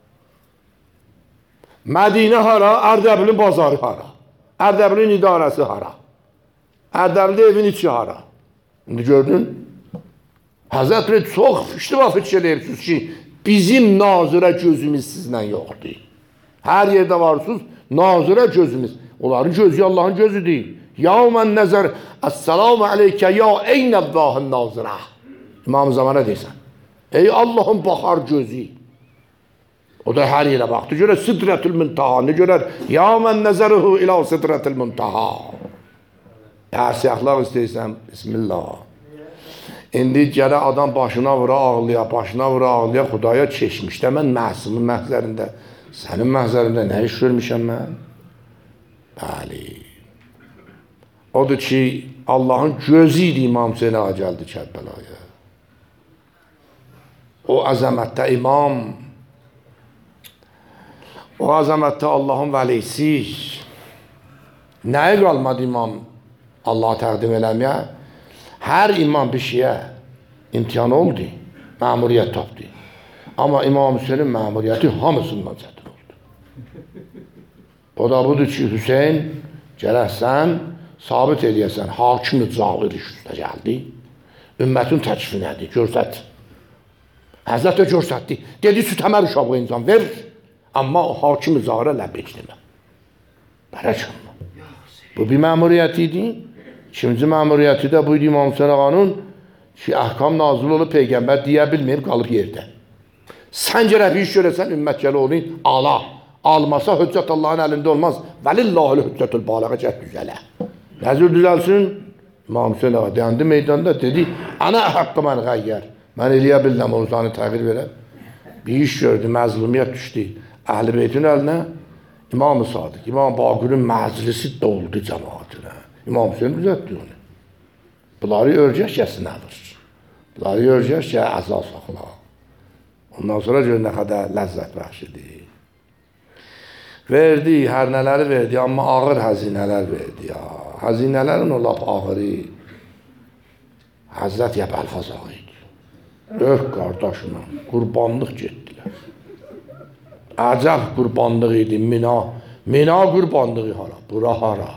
Mədinə hara? Ərdəbilin bazarı hara? Ərdəbilin idarəsi hara? Ərdəbildə evin içi hara? İndi gördün? Həzrətli çox iştiba fikir edirsiniz ki, bizim nazirə gözümüz sizlə yoxdur. Hər yerdə varsınız, nazirə gözümüz. Onların gözü Allahın gözü deyil. Ya mən nəzər, əssəlamu aleykə, ya eynəllahın nazirə. İmam Zamana deysən. Ey Allahın baxar gözü. O da hər yerə baxdı. Görə sidrətül müntaha. Ne görər? Ya mən nəzəruhu ilə sidrətül müntaha. Hər siyaqlar istəyirsən. Bismillah. İndi gələ adam başına vura ağlıya, başına vura ağlıya, Xudaya çeşmişdə mən məhsumun məhzərində. Sənin məhzərində nə iş görmüşəm mən? Bəli. Odur ki, Allahın gözü idi İmam Hüseyin ağa gəldi Kərbəlaya. O əzəmətdə imam, o əzəmətdə Allahın vəlisi. Nəyə qalmadı imam Allah'a təqdim eləməyə? Hər imam bir şeyə imtihan oldu, məmuriyyət tapdı. Amma İmam Hüseynin məmuriyyəti hamısından çətin oldu. O da budur ki, Hüseyin gələsən, sabit edəyəsən, hakim-i cağır iş üstə gəldi. Ümmətin təkfinədir, görsət. Həzrət də görsətdi. Dedi, sütəmər uşaq bu insan ver. Amma o hakim-i cağıra ləbbək demə. Bərəkəm. Bu bir məmuriyyət idi. İkinci məmuriyyəti də buydu İmam Hüseyin ağanın ki, əhkam nazil olub, Peyğəmbər deyə bilməyib, qalıb yerdə. Sən gərək bir iş görəsən, ümmət gələ olun, ala. Almasa hüccət Allahın əlində olmaz. Vəlillahül hüccətül balağa cəhd düzələ. Nəzir düzəlsin? İmam Hüseyin ağa deyəndi meydanda, dedi, ana haqqı mən qəyyər. Mən eləyə bildim, o zanı təğir verəm. Bir iş gördü, məzlumiyyət düşdü. Əhl-i Beytin əlinə, İmam-ı Sadiq, İmam Baqir'in məclisi doldu cəmaatına. İmam Hüseyin düzəltdi onu. Bunları örgək kəsin alır. Bunları örgək ki, əza saxla. Ondan sonra gör nə qədər ləzzət bəxşidir. Verdi, hər nələri verdi, amma ağır həzinələr verdi ya. Həzinələrin o lap ağırı Həzrət Yəbəlfaz ağa idi. 4 qardaşla qurbanlıq getdilər. Əcəb qurbanlıq idi, Mina. Mina qurbanlığı hara, bura hara.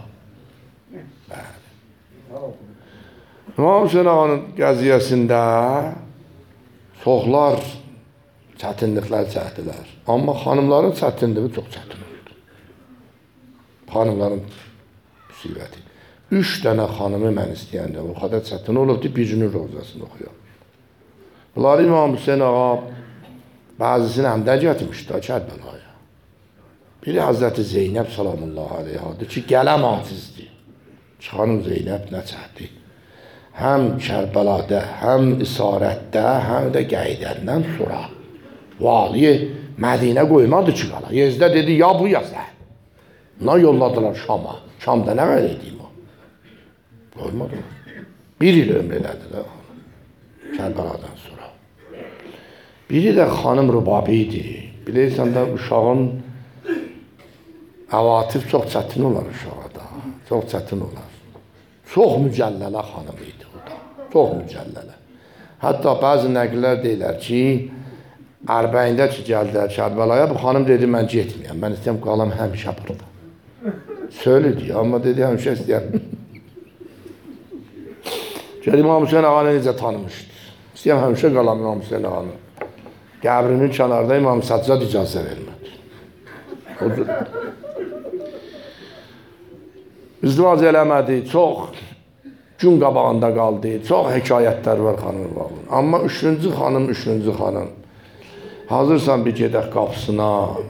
İmam Hüseyin ağanın qəziyyəsində çoxlar çətinliklər çəkdilər. Amma xanımların çətinliyi çox çətin oldu. Xanımların müsibəti. 3 dənə xanımı mən istəyəndə o qədər çətin olubdu, birinin rozasını oxuyam. Bunları İmam Hüseyin ağa bəzisini həmdə gətirmişdi Kərbəlaya. Biri Həzrəti Zeynəb salamullah aleyhadır ki, qələm acizdir. Xanım Zeynəb nə çəkdi? Həm Kərbəlada, həm İsarətdə, həm də Qəydəndən sonra valiyi Mədinə qoymadı ki, qala. Yezdə dedi, ya bu ya sən. Buna yolladılar Şama. Şamda nə qədər edeyim o? Qoymadılar. 1 il ömr elədilər Kərbələdən sonra. Biri də xanım Rübabi idi. Bilirsən də uşağın əvatif çox çətin olar uşağa da. Çox çətin olar. Çox mücəllələ xanım idi o da. Çox mücəllələ. Hətta bəzi nəqllər deyilər ki, Ərbəyində ki, gəldilər Kərbəlaya, bu xanım dedi, mən getməyəm. Mən istəyəm, qalam həmişə burada. Söylüdü, amma dedi, həmişə istəyəm. Gəl İmam Hüseyin ağanı necə tanımışdı. İstəyəm, həmişə qalam İmam Hüseyin ağanı. Qəbrinin kənarda İmam Səccad icazə vermədi. Odur. İzdivac eləmədi, çox gün qabağında qaldı, çox hekayətlər var xanımın bağlı. Amma 3-cü xanım, hazırsan bir gedək qapısına,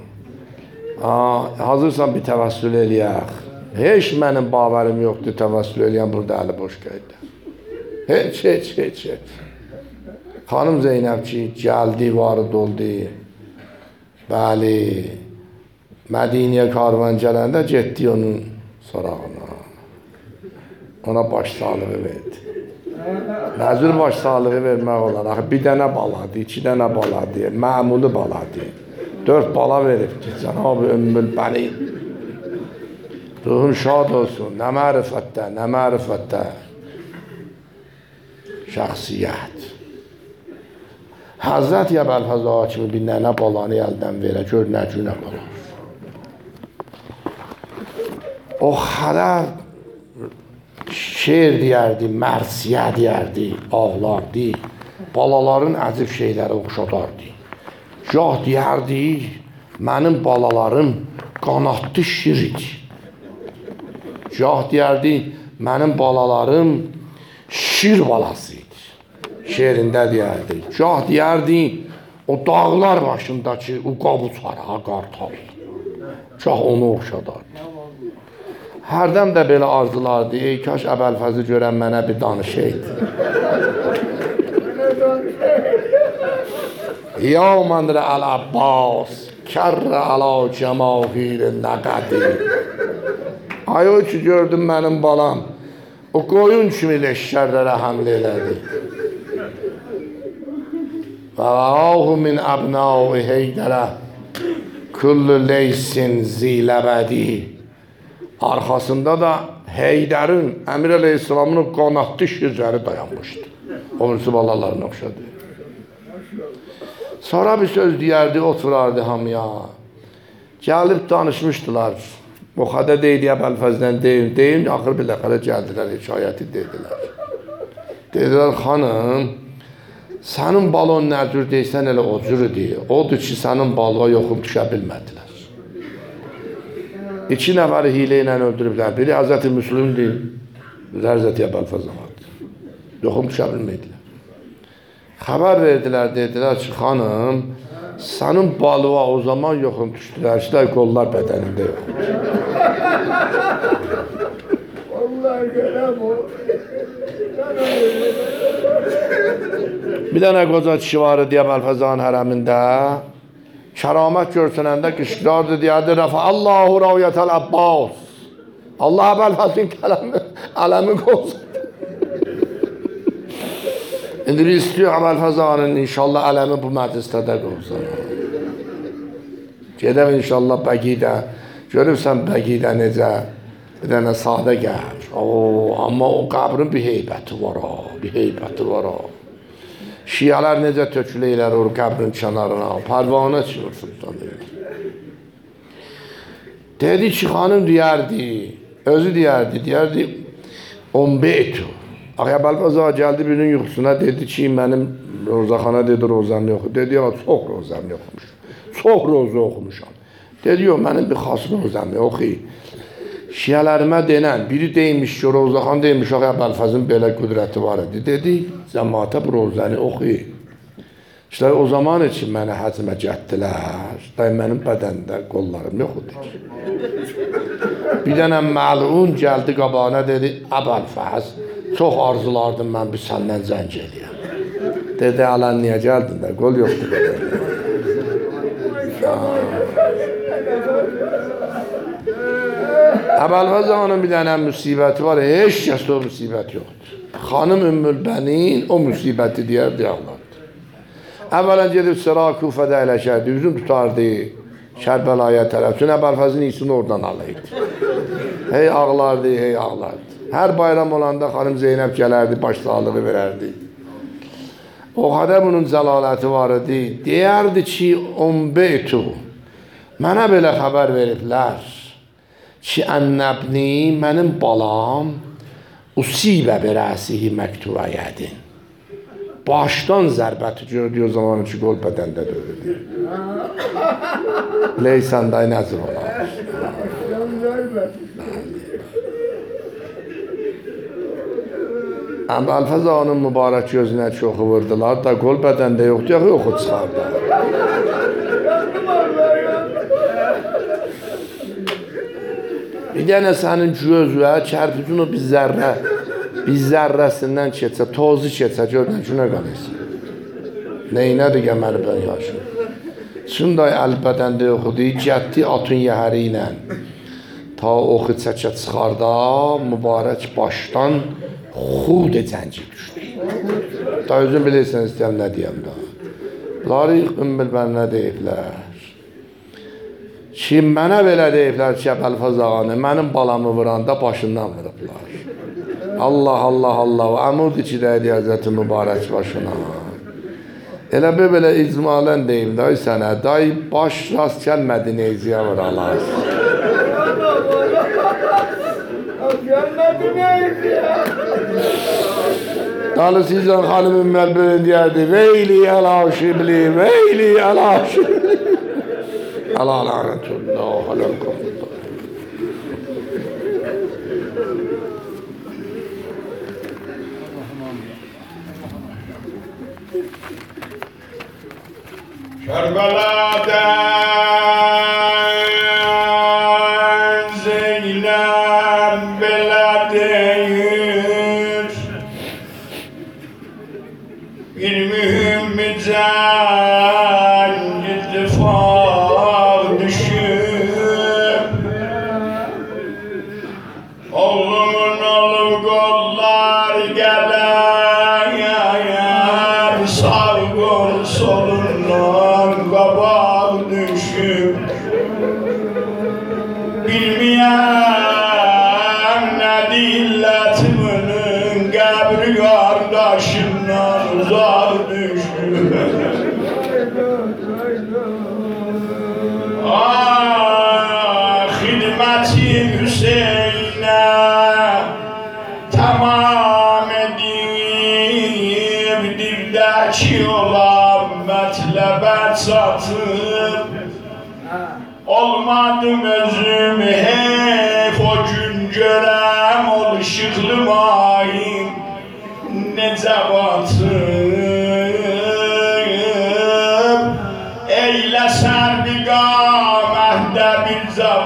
hazırsan bir təvəssül eləyək. Heç mənim bağərim yoxdur, təvəssül eləyən burada əli boş qaydı. Heç. Xanım Zeynəb ki, gəldi, varı doldu. Bəli, Mədiniyə karvan gələndə getdi onun sorağına. Ona baş sağlığı verdi. Nəzir baş sağlığı vermək olar. Axı, bir dənə baladır, 2 dənə baladır, məmulu baladır. 4 bala verib ki, Cənab-ı Ümmül Bənin. Ruhun şad olsun, nə mərifətdə. Şəxsiyyət. Həzrət Əbəlfəz ağa kimi bir nənə balanı əldən verə, gör nə günə balar. O xərər şeir deyərdi, mərsiyə deyərdi, ağlardı, balaların əzib şeyləri oxşadardı. Gah deyərdi, mənim balalarım qanatlı şir idi. Gah deyərdi, mənim balalarım şir balası idi. Şeirində deyərdi. Gah deyərdi, o dağlar başındakı o qabuçara, qartal. Gah onu oxşadardı. Hərdən də belə arzulardı, kaş Əbəlfəzi görən mənə bir danışaydı. Ya mənrə Əl-Abbas, kərrə əla cəmahir nəqədi. Ay o ki gördüm mənim balam, o qoyun kimi leşkərlərə həmlə elədi. Və ahu min əbnâi heydərə, küllü leysin ziləbədi. Arxasında da Heydərin, Əmir Əleyhisselamın qanatlı şirləri dayanmışdı. Ömrüsü balalarına oxşadı. Sonra bir söz deyərdi, oturardı hamıya. Gəlib danışmışdılar. O xədə deyildi, Əbəlfəzdən deyim, axır bir ləxərə gəldilər, hekayəti dedilər. Dedilər, xanım, sənin balon nə cür deysən elə o cürüdür. Odur ki, sənin balığa yoxum düşə bilmədilər. 2 nəfəri hilə ilə öldürüblər. Biri Həzrəti Müslümdür, biri Həzrəti Əbəlfəz ağadır. Yoxum düşə bilmədilər. Xəbər verdilər, dedilər ki, xanım, sənin balığa o zaman yoxum düşdülər, işlər qollar bədənində yoxum. Vallahi gələm o. Bir dənə qoca kişi var idi Əbəlfəz ağanın hərəmində. Kəramət görsənəndə qışqırardı, deyərdi, rəfə Allahu rəviyyətəl Abbas. Allah Əbəlfəzin ələmi qolsun. İndi biz istəyir Əbəlfəz ağanın inşallah ələmi bu məclisdə də qolsun. Gedəm inşallah Bəqidə. Görürsən Bəqidə necə bir dənə sadə gəl. Amma o qəbrin bir heybəti var, bir heybəti var. Şialar necə töküləylər o qəbrin kənarına, pərvanə çıxır sultanı. Dedi ki, xanım deyərdi, özü deyərdi, 15. Əbəlfəz ağa gəldi birinin yuxusuna, dedi ki, mənim rozaxana dedi, rozam yoxdur. Dedi, ya, çox rozam yoxmuş, çox roza oxumuşam. Dedi, yox, mənim bir xas rozam yox. Şiələrimə denən, biri deymiş ki, Rozaxan deymiş, Əbəlfəzin belə qüdrəti var idi. Dedi, cəmaata bu rozəni oxuy. İşte o zaman için mənə həcmə gətdilər. Mənim bədəndə qollarım yox idi. Bir dənə məlun gəldi qabağına, dedi, Əbəlfəz, çox arzulardım mən bir səndən zəng eləyəm. Dedi, alən niyə gəldin də, qol yoxdur bədəndə. Əbəlfəz ağanın bir dənə müsibəti var, heç kəsdə o müsibət yoxdur. Xanım Ümmülbənin o müsibəti deyərdi, ağlardı. Əvvələn gedib sıra Kufədə əyləşərdi, üzüm tutardı Kərbəlaya tərəf. Çünki Əbəlfəzin iyisini oradan alırdı. Hey ağlardı, hey ağlardı. Hər bayram olanda xanım Zeynəb gələrdi, baş sağlığı verərdi. O qədər bunun cəlaləti var idi. Deyərdi ki, 15. Mənə belə xəbər veriblər ki, ənəbni, mənim balam usibə birəsihi məktubə yədin. Başdan zərbəti gördüyü o zaman ki, qol bədəndə dövüldü. Leysən day nəzir olar. Əbəlfəz ağanın mübarək gözünə çoxu vurdular da qol bədəndə yoxdur, yoxu çıxardı. Bir dənə sənin gözvə, kərpücünü bir zərrəsindən keçsə, tozu keçsə, gördən günə qalırsan. Neynədir gəməli bən yaşım? Şunday əlbədəndə yoxudu, gətdi atın yəhəri ilə. Ta oxu çəkə çıxarda, mübarək başdan xud cəngi düşdü. Da özün bilirsən istəyəm nə deyəm da. Bunları Ümmül bən nə deyiblər? Ki, mənə belə deyiblər ki, Əbəlfəz ağanı, mənim balamı vuranda başından vurublar. Allah, Allah, Allah, əmud içi dəydi Həzrəti Mübarək başına. Elə belə icmalən deyim dayı sənə, dayı baş rast gəlmədi neyziyə vuralar. Gelmedi neyziyə. Dalı Sizan xanımın məlbürün deyərdi, Veyli əla şibli, Veyli əla şibli. Əla lənətullah, aləl qafullah. Kerbela'dan Zeynep beladeyiz. Bir mühim can ittifak düşüp oğlumun oğlu kollar gelen sağ kol solundan kabak düşüp bilmeyen ne dilletimin kabri kardeşimden uzak düşüp hidmeti Hüseyin'e tamam edip dildeki olan metlebet satıp olmadım özüm hep o gün görem ol ışıklı mayim nece batıp eyle serbigamehde bir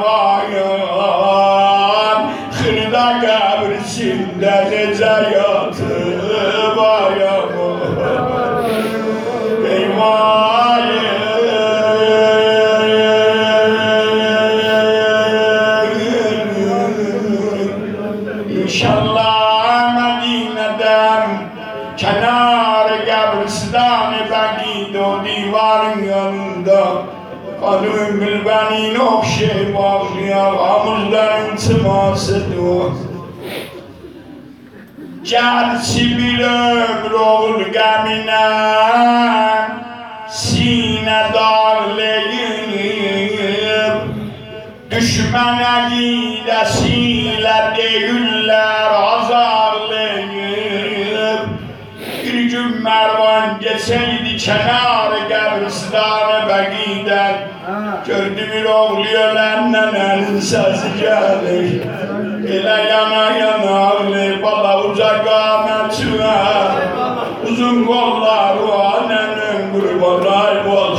zavayan hırda kabrisinde nece yatıp ayamı eyvah İnşallah Medine'den kenar-ı kabristan-ı Beki'de o divarın yanında kanım bilbenin okşayıp ağlayan amuzların tıması dur. Gerçi bir ömür oğul gemine sine dağlayıp düşmene gidesiyle değiller azarlayıp bir gün Mervan geçeydi kenar-ı kabristan-ı Beki'den gördü bir oğlu ölenden elin sesi gelir ele yana yana ağlayıp bala uzak ametüne uzun kollar o annenin kurbanay bol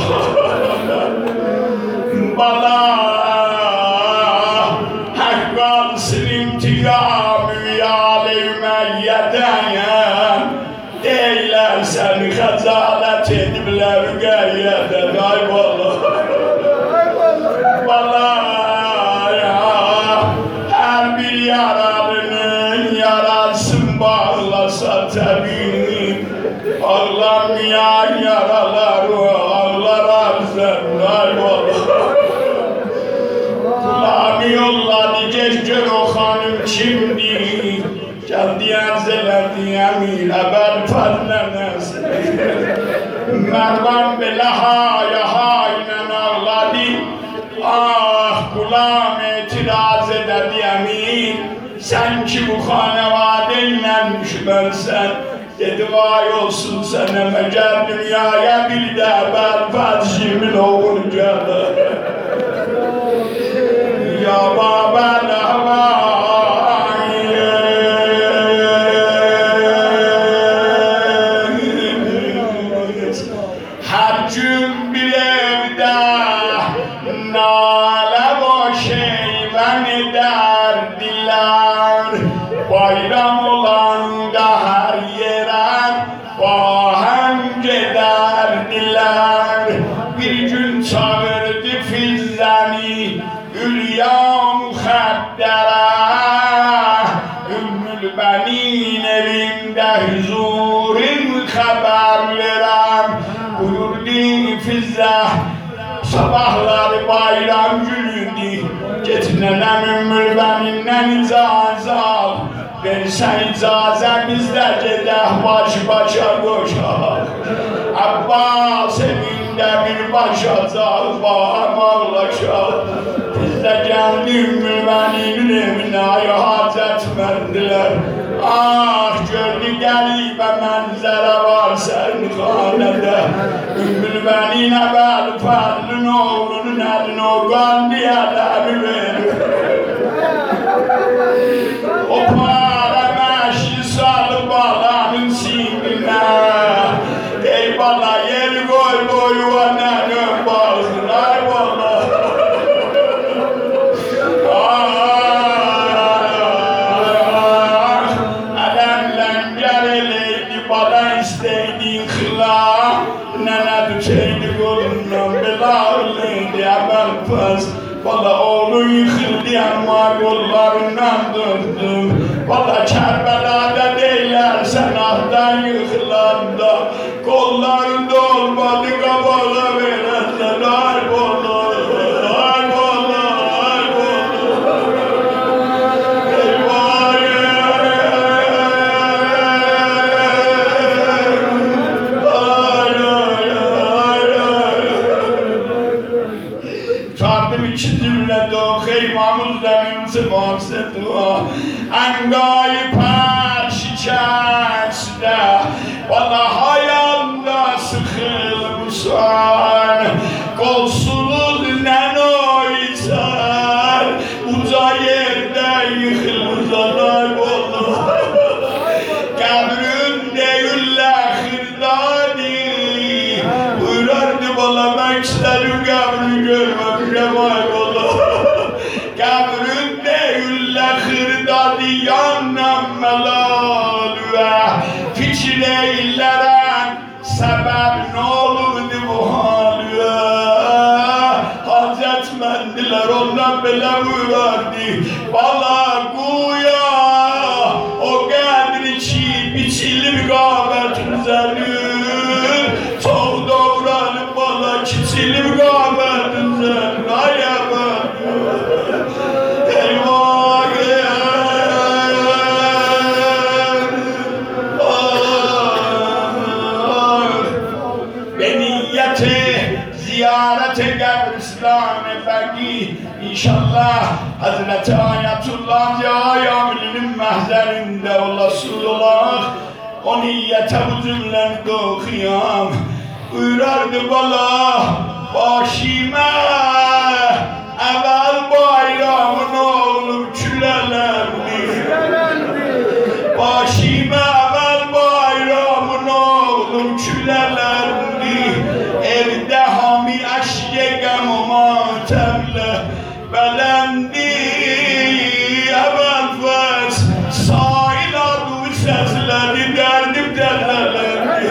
bala İntikamı aleyhime yeden Deyler seni hazalet edibler gayyede Kaybolur Bana her bir yaralının yarasın bağlasa tabi ağlamayan yaralar ağlar arzen Kaybolur Kulağımı yolladı geçtir o hanım kimdi Geldi arzeledi emir haber fazlanesin Mervan bile haynen ağladı Ah kulağım itiraz ededi emir Sen ki bu hanevadeyle düşmensen Dedi vay olsun sana meğer dünyaya bir de haber fazlimin oğulcağı Ya baba her gün bir evde nale boş eyven ederdiler bayram olan da her yere baheng ederdiler bir gün çağırdı Fizzeni Hülyam Xəddərə Ümmül Bənin evində huzurin xəbər verəm Buyurdu Fizzə Sabahları bayram günüdür Get nənəm Ümmül Bənindən icazə al Versən icazə biz də gedək baş başa qoşaq Abbas evinde bir başacak, bağım ağlaşak. Biz de geldik Ümmülbenin evine, ay hacetmendiler. Ah gördü gelip mənzərə var sərxanədə. Ümmülbenin əbəl fərlin oğlunun əlini o qandiyə dəbi verir. O para məşi salı balanın sinirine. Ey bala yeri koy boyu annenin bağzın ay bala. Adamla geleleydi bala isteydi hıla. Nene düşeydi kolundan belalıydı emel pes. Valla oğlun yıkıldı ama kollarından döndüm. Valla Kerbela'da değiller senahtan yıkılan da. Kollarında olmadı kabağa verenler ay bolu, ay bolu, ay bolu. Eyvah Çardım iki cümlede o heymamızdan sıvamsıdı o Engayı şikayette Valla hayalda sıkılmışsan Kolsuz ne oysan Uca yerde yıkılmışsan ay bolu Kabrün değille hırdani Uğrardı bala ben isterim kabrü görmemişim ay bolu Kabrün değille hırdani yannem melalüve Fikreylerin sebep ne olurdu bu halüve Hacetmendiler ondan bile vurardı Valla guya o kadri çiğ biçilir gâbet üzerir Çok doğranıp valla çiçilir gâbet üzerir Ay aman eyvah ziyarete Qəbristan-ı Bəqi İnşallah Hazreti Ayetullah Cayamil'in məhzərində olasın olaq O niyyətə bu cümləni oxuyam Buyurardı bala başime Əvvəl bayramın oğlum külələndi Başime əvvəl bayramın oğlum külələndi Evde hami aşke gam o matemle belendi Evvel fes sahil adı sesleri derdim derlendi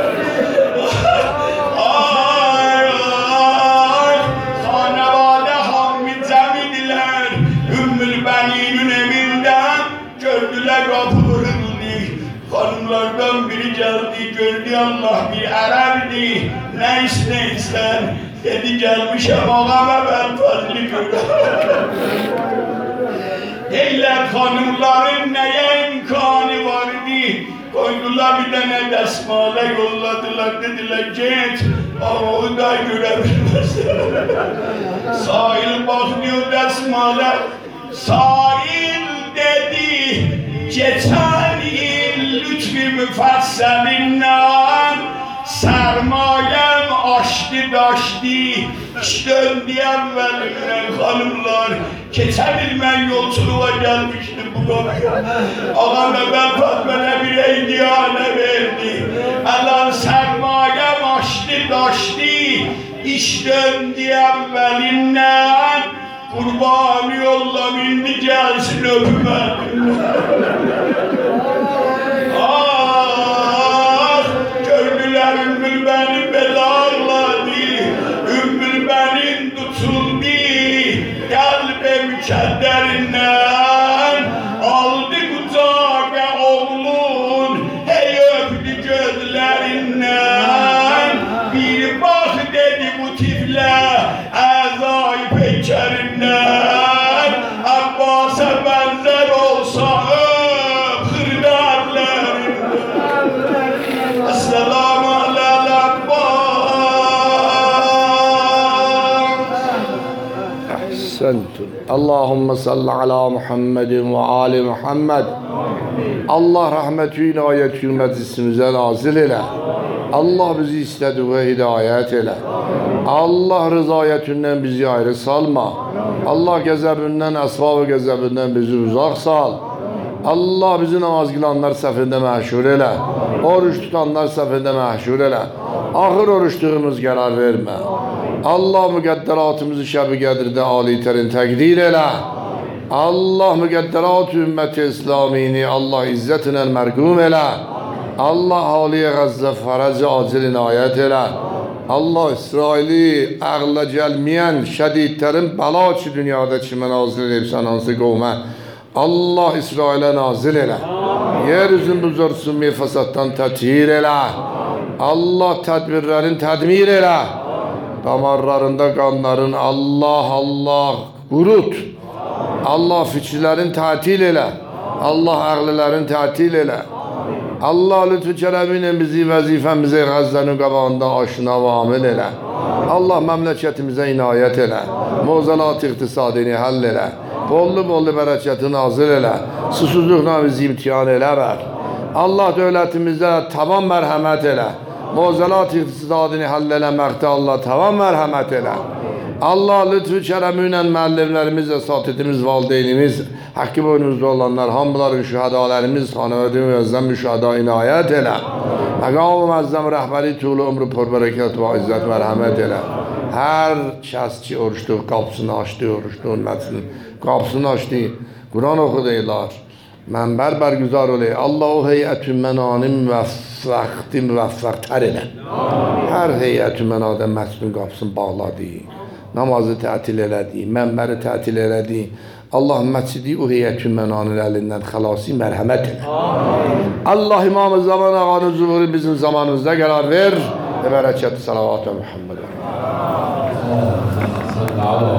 Ay ay Hanevade hammi cemidiler Ümmülbenin'in evinden gördüler kapırıldı Hanımlardan biri geldi gördü Allah bir Arap'di Ne istersen dedi gelmişim ağama ben fazlı görürüm Eyler hanımların neye imkanı vardı Koydular bir tane desmale yolladılar dediler git Ama da görebilmez Sahil bakmıyor desmale Sahil dedi geçen yıl lütfi müfesselinden Sermayem aştı daştı İş döndü evvelimden hanımlar Geçen yıl ben yolculuğa gelmiştim bu konuya Ağam ben Fatma'na bir heydiyane verdi Alan sermayem aştı daştı İş döndü evvelinden Kurbanı yolla bindi gelsin öpüme Gördüler Ümmülbenin belalıydı Ümmülbenin tutuldu Kalbe mükedderinden Aldı kucağa oğlun Hey öptü gözlerinden Bir bak dedi bu tifle Azay peçerinden Abbas'a benzer olsa öp hırdan Allahümme salli ala Muhammedin ve ali Muhammed. Allah rahmetü inayet hürmetimize nazil ile. Allah bizi istediği hidayet ile. Allah rızayetinden bizi ayrı salma. Allah gezebinden, esbab-ı gezebinden bizi uzak sal. Allah bizi namaz kılanlar safında mahşur ele. Oruç tutanlar safında mahşur ele. Ahir oruçluğumuz karar verme. Allah müqədderatımızı şəbi qədirdə alitərin təqdir elə. Allah müqədderat ümmət-i İslamini Allah izzətinə mərqum elə. Allah haliyə qəzzə fərəcə acil inayət elə. Allah İsraili ağla gəlməyən şədidlərin bəla ki dünyada kimə nazil edibsən hansı qovmə. Allah İsrailə nazil elə. Yeryüzün buzursun bir fəsaddan tətir elə. Allah tədbirlərin tədmir elə. Damarlarında qanların Allah qurut. Allah fikirlərin tətil elə. Allah əqlilərin tətil elə. Allah lütfü kərəminə bizi vəzifəmizə Qəzzənin qabağında aşına və amil elə. Allah məmləkətimizə inayət elə. Mozəlat iqtisadini həll elə. Bollu bərəkəti nazil elə. Susuzluqla bizi imtihan elə bər. Allah dövlətimizə tavan mərhəmət elə. Mozəlat iqtisadini həll eləməkdə Allah tavan mərhəmət elə. Allah lütfü kərəminə müəllimlərimiz, əsatidimiz, valideynimiz, haqqı boynumuzda olanlar, hamıların şühədalərimiz, xanəvədi müəzzəm müşahada inayət elə. Məqam-ı məzzəm rəhbəri tuğlu ömrü pərbərəkət və izzət mərhəmət elə. Hər kəs ki oruçluq qapısını açdı, oruçluğun mətinin qapısını açdı, Quran oxudaylar. Mənbər bərgüzar olayı. Allah o heyətü mənanı müvəffəqtər elə. Hər heyətü mənada məscidin qapısını bağladı. Namazı tətil elədi. Mənbəri tətil elədi. Allah məscidi o heyətü mənanın əlindən xəlasi mərhəmət elə. Allah İmam-ı Zaman ağanın zuhuru bizim zamanımızda qərar ver. Bərəkət salavat-ı Muhammed.